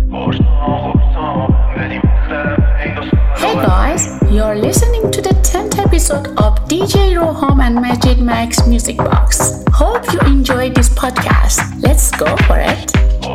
Hey guys, you're listening to the 10th episode of DJ Roham and Majid Max Music Box. Hope you enjoyed this podcast. Let's go for it.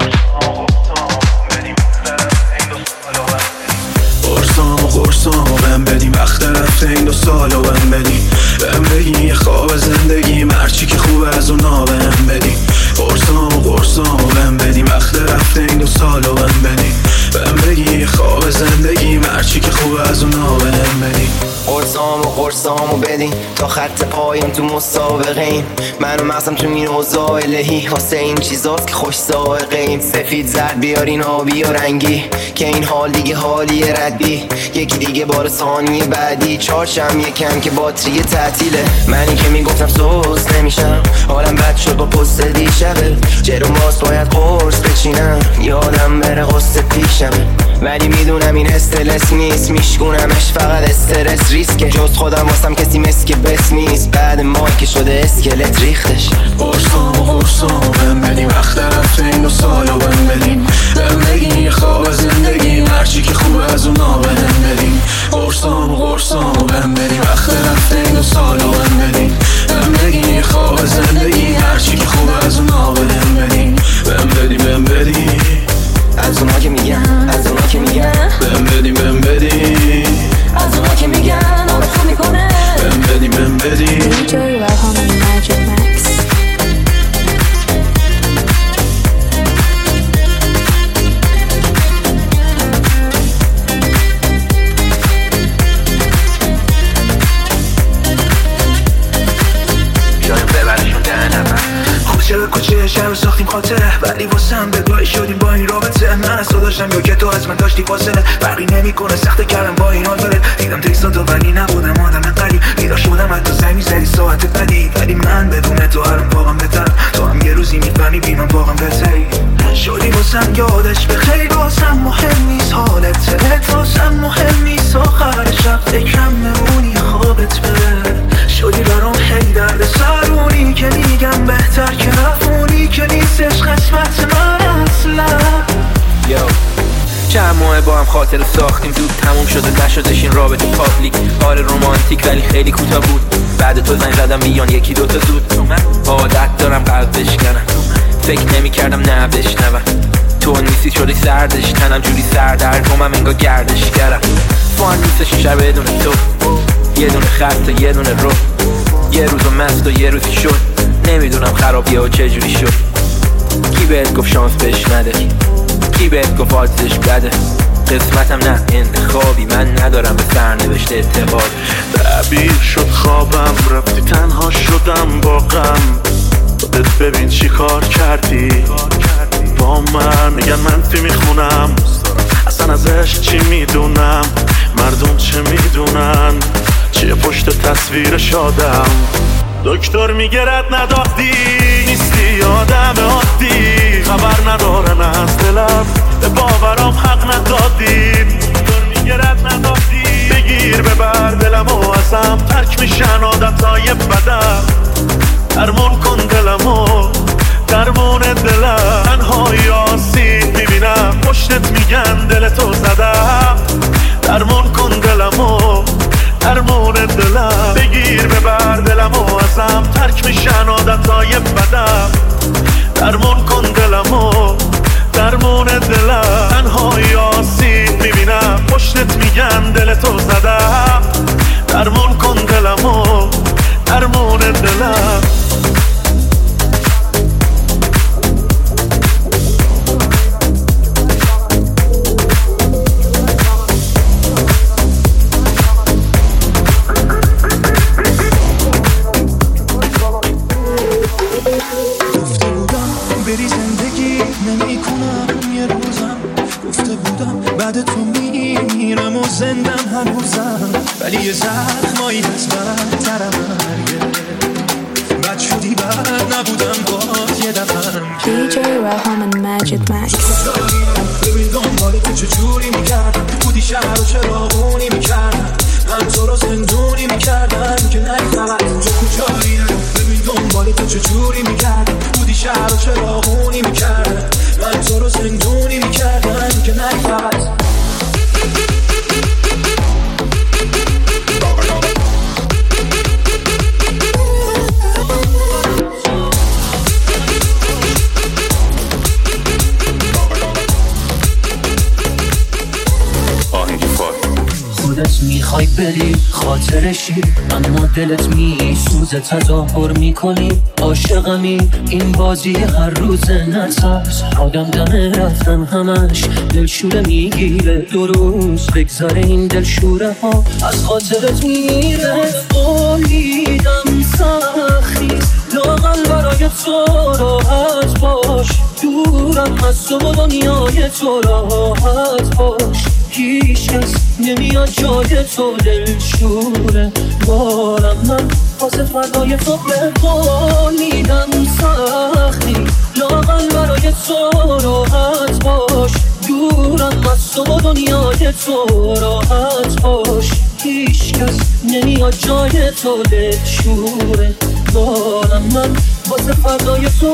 قرصامو بهم بدیم وقت رفته این 2 سالو بهم بدیم بهم بگیم یه خواب زندگی مرچی که خوبه از اونا بهم بدیم قرصامو بهم بدیم وقت رفته این 2 سالو بهم بدیم بهم بگیم یه خواب زندگی مرچی که خوبه از اونا بهم بدیم قرصامو بدین تا خط پایم تو مسابقه منو مغزم تو این اوضاع الهی واسه این چیزاست که خوش سائقه ایم سفید زرد بیارین آبی و رنگی که این حال دیگه حالی ردی یکی دیگه بار ثانیه بعدی چارشم یکم که باتری تعطیله منی که میگفتم سوز نمیشم حالم بد شد با پست دیشبه جرم باز باید قرص بچینم یادم بره قصه پیشم ولی میدونم این استرس نیست میشکونمش فقط استرس ریسکه جز خودم واسم کسی مسک بس نیست بعد مایی که شده اسکلت ریختش قرصامو بهم بدیم وقت رفته این 2 سالو بهم بدیم بهم بگیم یه خواب زندگی مرچی که خوبه از اونا بهم بدیم قرصامو بهم بدیم وقت رفته این 2 سالو بهم بدیم بهم بگیم یه خواب زندگی مرچی که خوبه از اونا بهم بدیم بهم بدیم از اونا که میگن بهم بدیم از اونا که میگن آره خوب میکنه بهم بدیم DJ Roham and Majid Max. چرا کوچه شهر رو ساختیم خاطره ولی واسم بگاهی شدیم با این رابطه من از تو داشتم یا که تو از من داشتی فاصله فرقی نمیکنه سخته کردم با این حال داره دیدم تکستاتو ولی نبودم آدم قریب بیدار شدم حتی زنگ میزدی ساعت بدی ولی من بدون تو هرم واقعا بهتر تو هم یه روزی میفهمی بی من واقعا بهتری شدی واسم یادش بخیر واسم مهم نیست حالت واسم مهم نیست آخر شب فکرم نمونی خوابت بره شدی برام هی درد سرونی که میگم بهتر که رفونی که نیستش قسمت من اصلا چند ماه با هم خاطر ساختیم زود تموم شده نشدش این رابطه پابلیک آره رومانتیک ولی خیلی کوتاه بود بعد تو زنگ زدم بیان 1-2 تا زود من عادت دارم قلب بشکنم فکر نمی کردم نه بشنوم تو نیستی شدی سردش تنم جوری سردرگمم انگار گردش کردم فان نیستش این شب بدون تو یه دونه خط و یه دونه رو یه روزو مست و یه روزی شد نمیدونم خرابیه و چه جوری شد کی بهت گفت شانس بهش نده کی بهت گفت آدزش بده قسمتم نه انتخابی من ندارم به سرنوشت اعتقاد تعبیر شد خوابم رفتی تنها شدم با غم خودت ببین چی کار کردی با من میگن منفی میخونم اصلا ازش چی میدونم مردم چه میدونن چیه پشت تصویر شادم دکتر میگه رد ندادی نیستی آدم عادی خبر ندارن از دلم به باورام حق ندادی دکتر میگه رد ندادی بگیر ببر دلم و ازم ترک میشن عادتهای بدم درمون کن دلمو درمون دلم تنهایی آسیب میبینم پشتت میگن دلتو زدم درمون کن دلمو درمون دلم بگیر ببر دلمو ازم ترک میشن عادتهای بدم درمون کن دلمو درمون دلم تنهایی آسیب میبینم پشتت میگن دلتو زدم درمون کن دلمو درمون دلم زندم هنوزم ولی یه زخمایی هست بدترم مرگه بد شدی بد نبودم با یه دفعم DJ Roham and Majid Max. ببین دنبال تو چجوری میکردم بودی شهر و چراغونی میکردم من تو رو زندونی میکردم که نی فقط اینجا کجایی ببین دنبال تو چجوری میکردم بودی شهر و چراغونی میکردم من تو رو زندونی میکردم که باز میخوای بری خاطرشی، اما دلت میسوزه تظاهر میکنی عاشقمی. این بازی هر روز نترس، آدم دم رفتن همش دلشوره میگیره. 2 روز بگذاره این دلشوره ها از خاطرت میره. بریدم سختی لاغل برای تو راحت باش، دورم از تو و دنیای تو راحت باش. هیچ کس نمیاد جای تو دلشوره بارم من واسه فردای تو ببالیدم سختی لاغل برای تو راحت باش، دورم از تو و دنیای تو راحت باش. هیچ کس نمیاد جای تو دلشوره بارم من واسه فردای تو.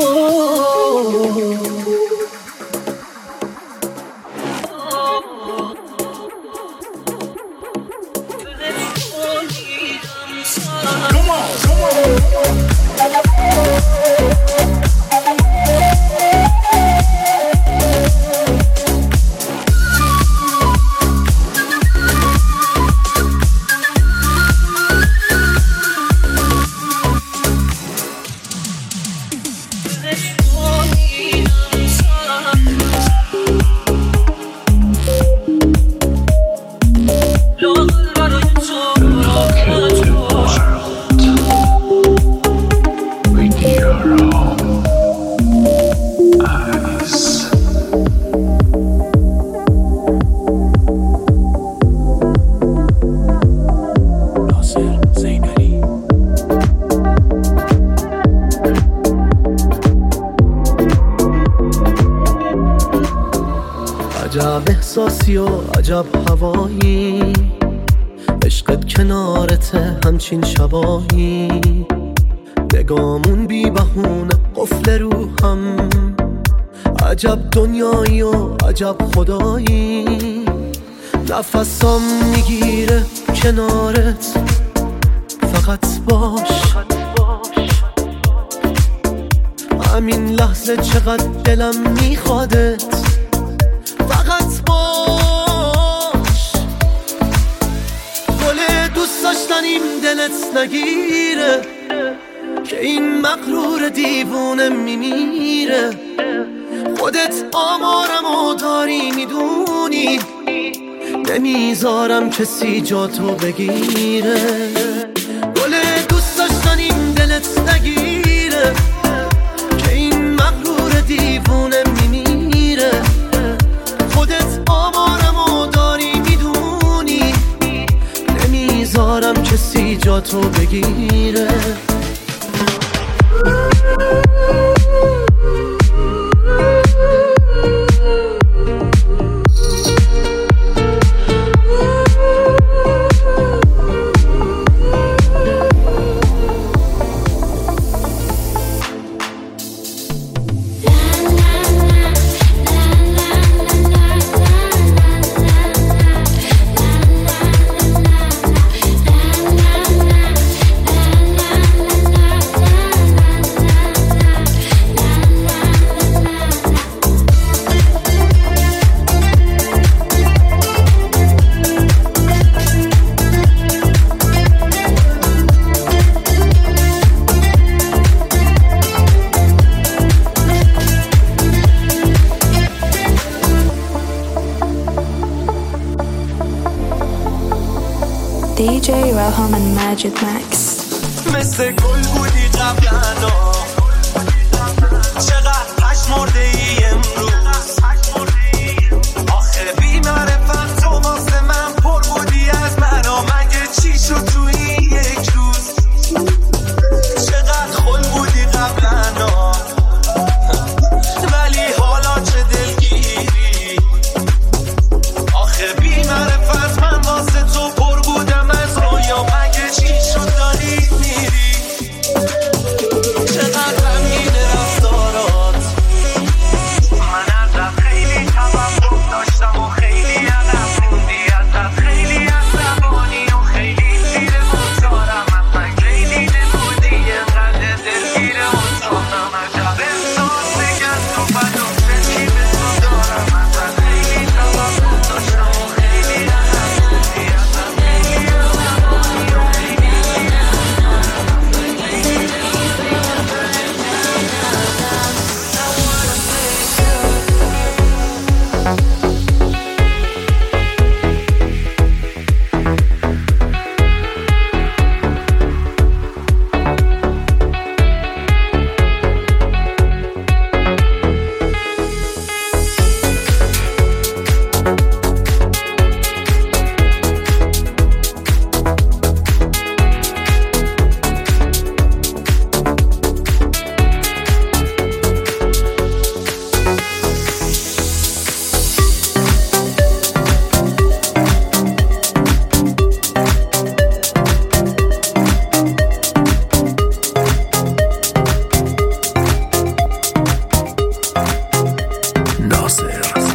عجب احساسی و عجب هوایی، عشقت کنارته همچین شبایی. نگامون بی بهونه قفل روحم، عجب دنیایی و عجب خدایی. نفسام میگیره کنارت فقط باش، همین لحظه چقدر دلم میخوادت فقط باش. گل دوست داشتنیم دلت نگیره که این مغرور دیوونه میمیره. خودت آمارمو داری میدونی، نمیذارم کسی جا تو بگیره. گل دوست داشتنیم دلت نگیره که این مغرور دیوونه میمیره. خودت آمارمو داری میدونی، نمیذارم کسی جا تو بگیره. DJ Roham and Magic Max. مثل گل بودی قبلا، چقدر پشمرده ای امروز. آخه بی معرفت تو واسه من پر بودی از من، مگه چی شد تو این یک روز؟ چقدر خل بودی قبلا، ولی حالا چه دلگیری. آخه بی معرفت من واسه تو پر بودم از رویا، مگه چی شد داری میری؟ چقدر غمگین رفتارات،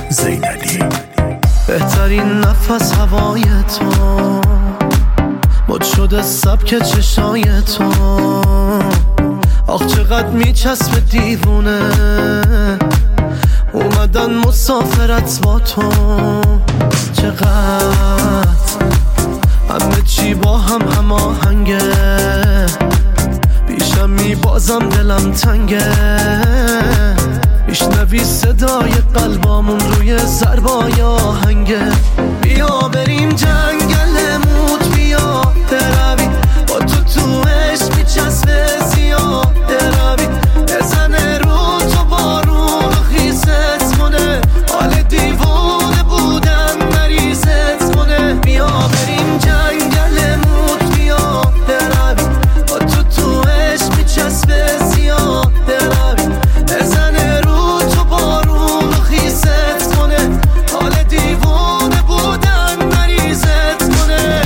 زینالی. بهترین نفس هوای تو، مد شده سبک چشای تو، آخ چقدر میچسبه دیوونه، اومدن مسافرت با تو، چقدر همه چی با هم هماهنگه، پیشم میبازم دلم تنگه، میشنوی صدای قلبامون روی ضربای آهنگه. بیا بریم جنگل موت، بیا بروی با تو عشق میچسبه زیاده روی، بزنه رو تو بارون خیست کنه، حال دیوونه بودن مریضت کنه. بیا بریم جنگل موت، بیا بروی با تو عشق میچسبه زیاده روی، بزنه رو تو بارون خیست کنه، حال دیوونه بودن مریضت کنه.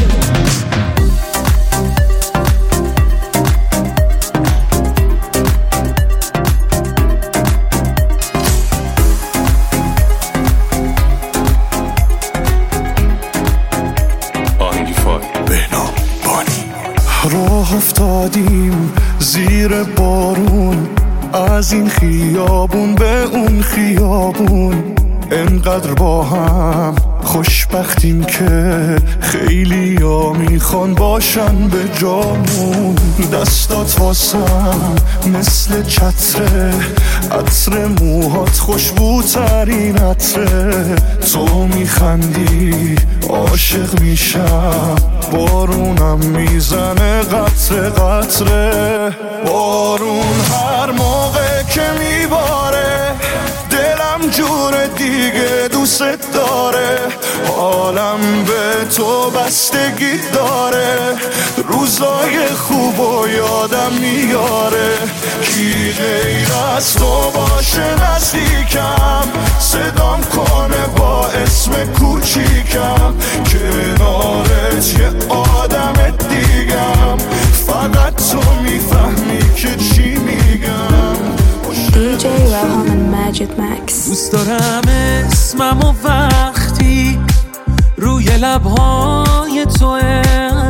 راه افتادیم زیر بارون، از این خیابون به اون خیابون، انقدر با هم خوشبختیم که خیلی ها میخوان باشن به جامون. دستات واسم مثل چتره، عطر موهات خوشبوترین عطره، تو میخندی عاشق میشم، بارونم میزنه قطره قطره. بارون هر موقع که میباره دلم جور دیگه دوست داره، حالم به تو بستگی داره، روزای خوب و یادم میاره. کی غیر از تو باشه نزدیکم، صدام کنه با اسم کوچیکم، کنارت یه آدم دیگم، فقط تو میفهمی که چی میگم. DJ Roham and Majid Max. دوست دارم اسمم و وقتی روی لبهای توه،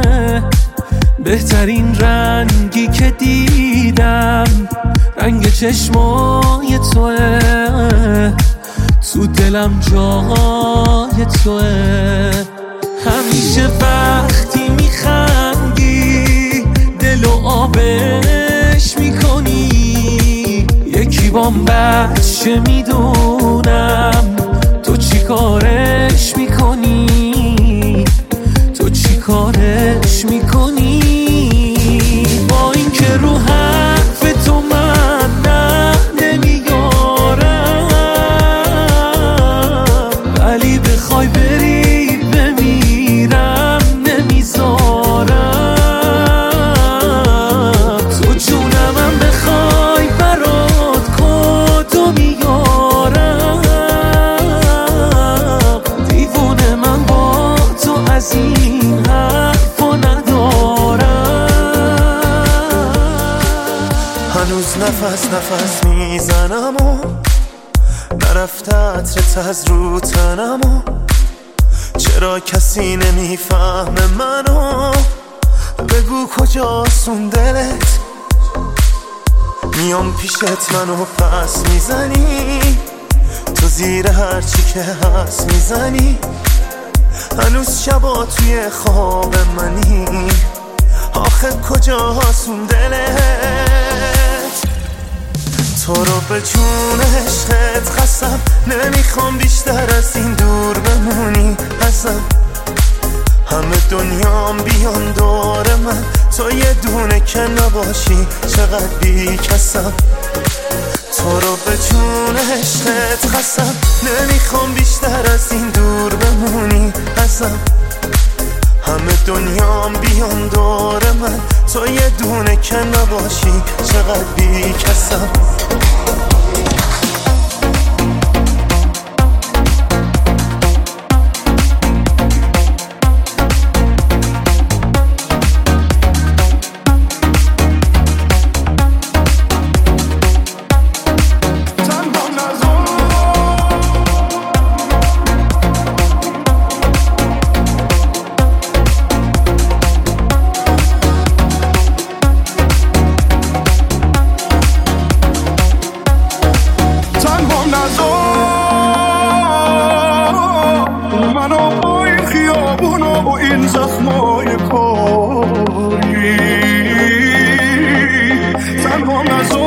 بهترین رنگی که دیدم رنگ چشمای توه، تو دلم جای توه، همیشه وقتی میخندی دلو آبش میکنی، یکی بام بچه میدونم تو چی کارش میکنی، تو چی کارش میکنی. با این که رو حرف تو من نه نمیارم، ولی بخوای بری بمیرم نمیذارم، تو جونمم بخوای برات کدو میارم، دیوونه من با تو از این حرفا ندارم. هنوز نفس میزنم و نرفته عطرت از رو تنم و چرا کسی نمیفهمه منو، بگو کجاست اون دلت، میام پیشت منو پس میزنی، تو زیر هرچی که هست میزنی، هنوز شبا توی خواب منی، آخه کجاست اون دلت. تو رو به جون عشقت قسم، نمیخوام بیشتر از این دور بمونی ازم، همه دنیام بیان دور من، تو یه دونه که نباشی چقدر بی کسم. تو رو به جون عشقت قسم، نمیخوام بیشتر از این دور بمونی ازم، همه دنیام بیان دور من، تو یه دونه که نباشی چقدر بی کسم. این زخمای کاری تنها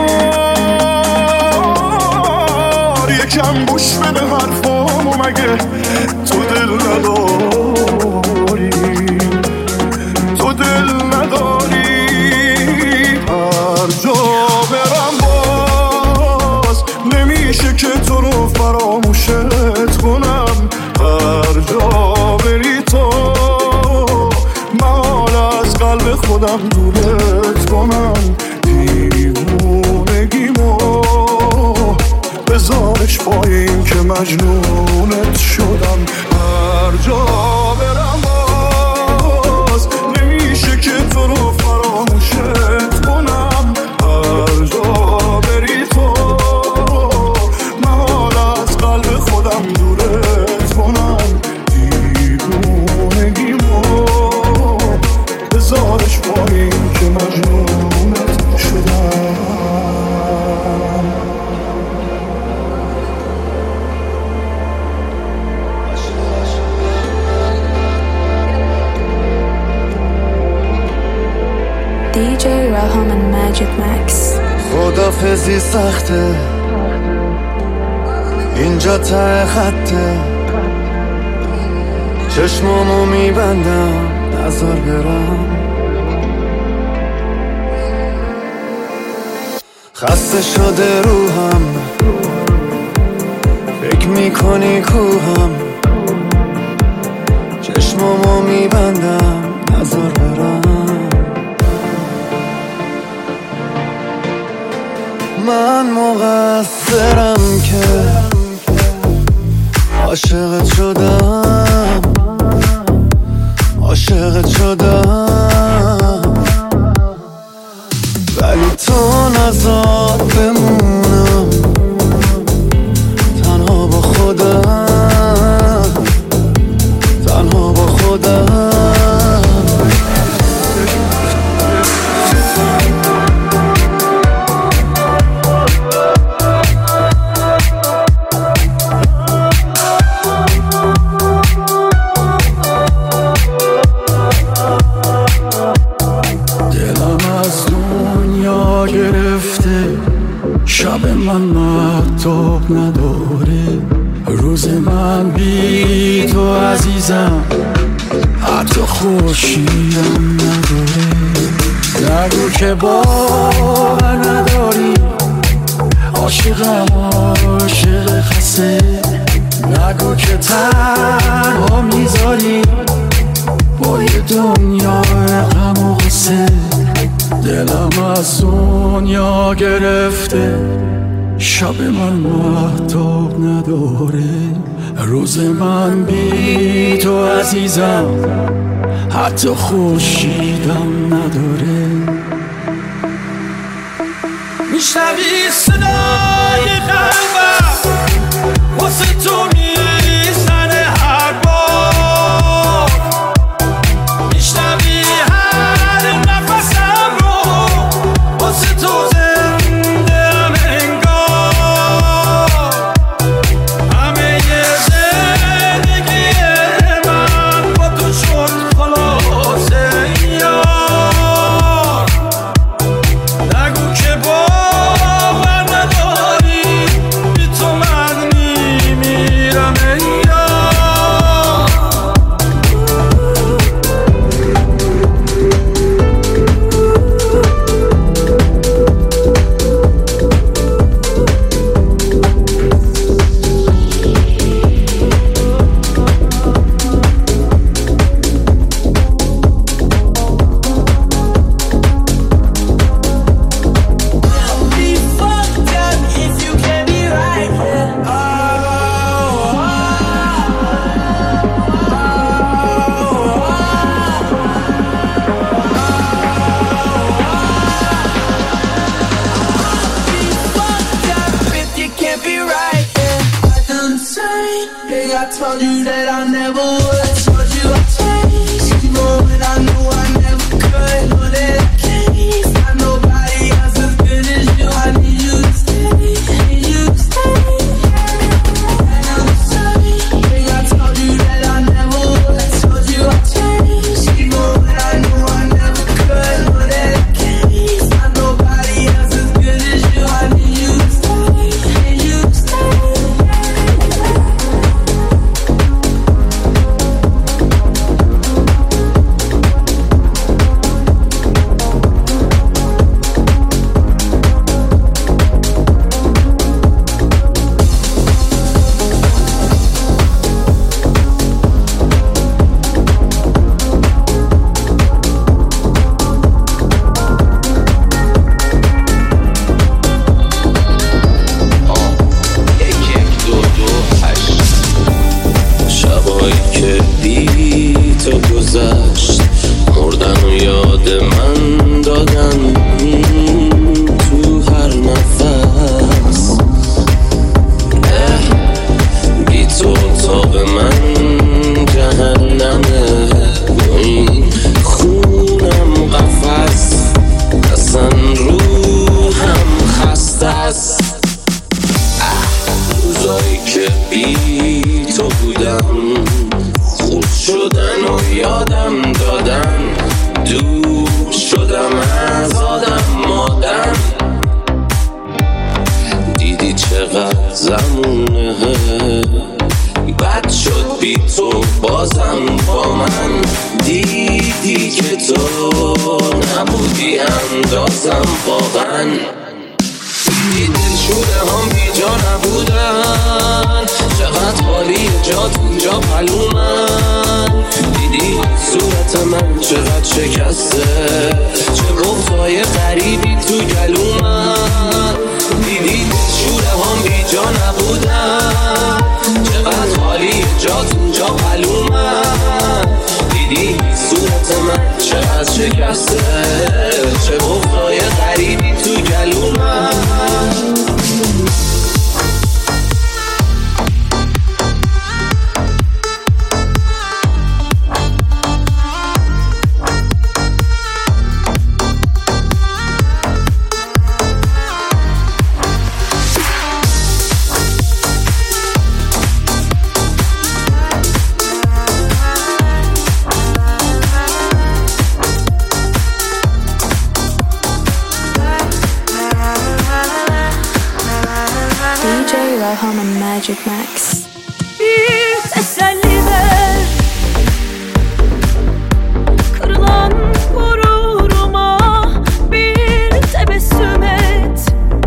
نزار یکم گوش بده حرفامو مگه تو دل نداری تو دل نداری هر جا برم باز نمیشه که تو رو فراموشت کنم هر جا بری تو محال از قلب خودم دورت کنم دیوونگیمو بذارش پایین که مجنونت شدم هر جا برم باز نمیشه که تو رو فراموشت کنم هر جا بری تو محال از قلب خودم دورت کنم دیوونگیمو بذارش پایین که مجنونت شدم DJ Raham and Magic Max. خدافزی سخته اینجا ته خطه چشمامو میبندم نذار برم خسته شده روحم فکر میکنی کوهم چشمامو میبندم نذار برم من مقصرم که عاشقت شدم عاشقت شدم ولی تو نذار بمونم تنها با خودم تنها با خودم شب من مهتاب نداره روز من بی تو عزیزم حتی خورشیدم نداره نگو که باور نداری عاشقم عاشق خسته نگو که تنها میذاری با یه دنیای غم و غصه دلم از دنیا گرفته شب من مهتاب نداره روز من بی تو عزیزم حتی خورشیدم نداره میشنوی صدای قلبم واسه تو میزنه هر بار میشنوی هر نفسم رو واسه تو زنده هم انگار همه زندگی من با تو شد خلاصه یار نگو که باور نداری بی تو من میمیرم I told you that I never would. I told you I'd change, even when I knew I never could. Know that I can't find nobody else as good as you. I need you to stay, need you to stay. And I'm sorry, I told you that I never would. I told you I'd change. روزایی که بی تو گذشت مردن و یاد من دادن تو هر نفس بی تو اتاق من جهنمه با این خونم قفس اصلا روحم خسته است روزایی که بی تو بودم خوب شدن و یادم دادن دور شدم از آدم مادم دیدی چقدر زمونه بد شد بی تو بازم با من دیدی که تو نبودی اندازم واقعا دیدی دلشوره هم بی جا نبودن چقدر حالی جات اونجا پلومن دیدی صورت من چقدر شکسته چه بغضای غریبی تو گلومن دیدی دلشوره هم بی جا نبودن چقدر حالی جات اونجا پلومن دیدی صورت من چقدر شکسته چه بغضای غریبی تو گلومن DJ Roham and Magic Max. Bir teselli ver kırılan gururuma, bir tebessüm et.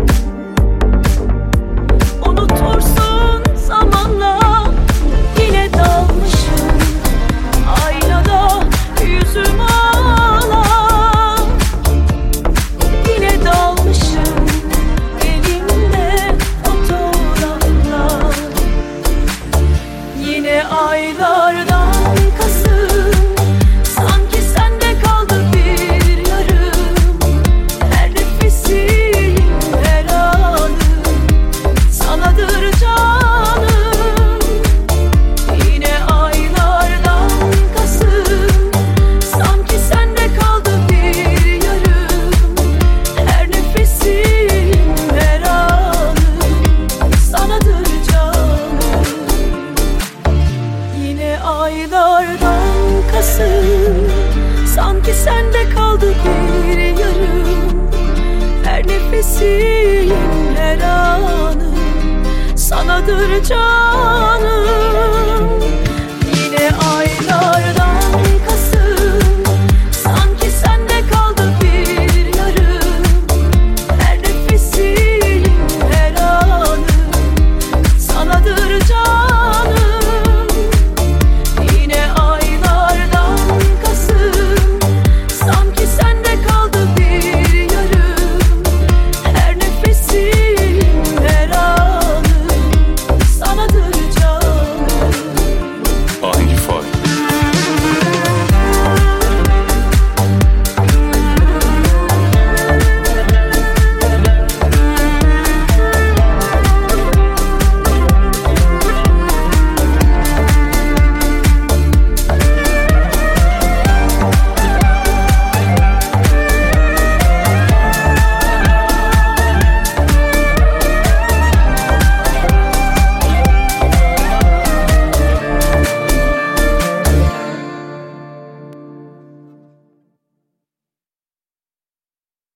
Unutursun zamanla, yine dalmışım aynada yüzüm ağlar. Yine dalmışım elimde fotoğraflar. Yine aylardan Kasım, sanki sende kaldı bir yarım. Her nefesim, her anım sanadır canım. Yine aylardan Kasım, sanki sende kaldı bir yarım. Her nefesim, her anım sanadır canım. Yine aylardan Kasım, sanki sende kaldı bir yarım. Her nefesim, her anım sanadır canım.